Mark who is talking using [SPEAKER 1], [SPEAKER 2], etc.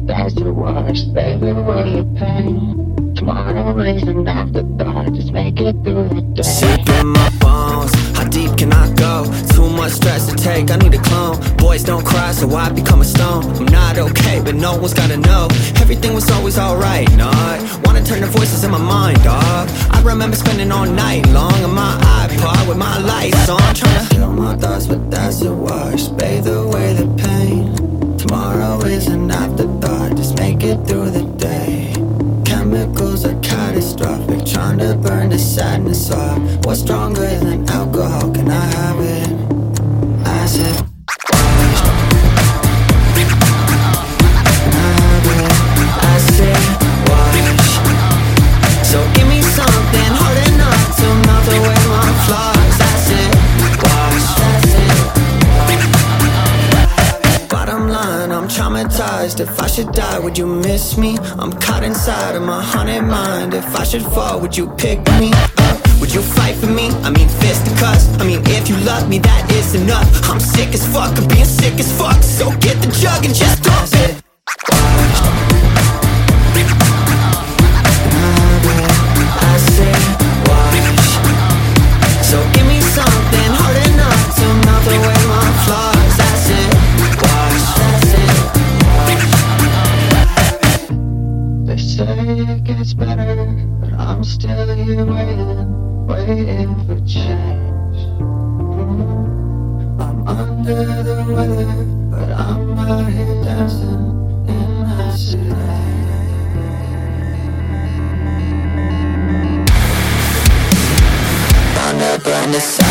[SPEAKER 1] That's the worst, baby, what you pain. Tomorrow is an afterthought, just make it through the day.
[SPEAKER 2] Sick in my bones, how deep can I go? Too much stress to take, I need a clone. Boys don't cry, so I become a stone. I'm not okay, but no one's gotta know. Everything was always alright, not wanna turn the voices in my mind off. I remember spending all night long on my iPod with my lights on, trying to kill my thoughts, but that's the worst. Bathe away the pain. Tomorrow is an afterthought, just make it through the day. Chemicals are catastrophic, trying to burn the sadness off. What's stronger than alcohol? Can I have it? Acid. So give me something hard enough to melt away my flaws. That's it, wash, that's it. Bottom line, I'm traumatized. If I should die, would you miss me? I'm caught inside of my haunted mind. If I should fall, would you pick me up? Would you fight for me? I mean fisticuffs. I mean if you love me, that is enough. I'm sick as fuck of being sick as fuck. So get the jug and just dump it. So give me something hard enough to melt away my flaws. That's it, wash, that's it.
[SPEAKER 1] They say it gets better, but I'm still here waiting for change. I'm under the weather, but I'm out here dancing in acid rain.
[SPEAKER 2] Burn the sun.